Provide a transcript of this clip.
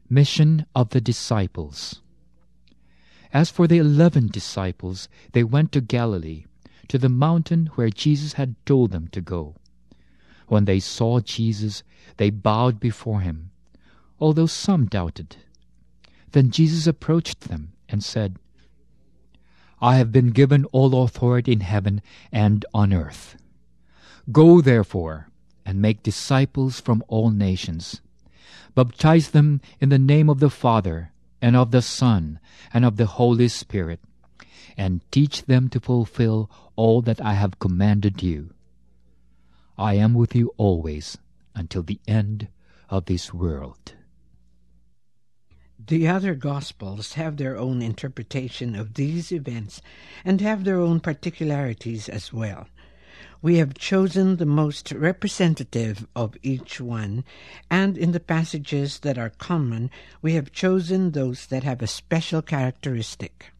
Mission of the disciples. As for the 11 disciples, they went to Galilee, to the mountain where Jesus had told them to go. When they saw Jesus, they bowed before him, although some doubted. Then Jesus approached them and said, "I have been given all authority in heaven and on earth. Go, therefore, and make disciples from all nations. Baptize them in the name of the Father, and of the Son, and of the Holy Spirit, and teach them to fulfill all that I have commanded you. I am with you always until the end of this world." The other Gospels have their own interpretation of these events and have their own particularities as well. We have chosen the most representative of each one, and in the passages that are common, we have chosen those that have a special characteristic.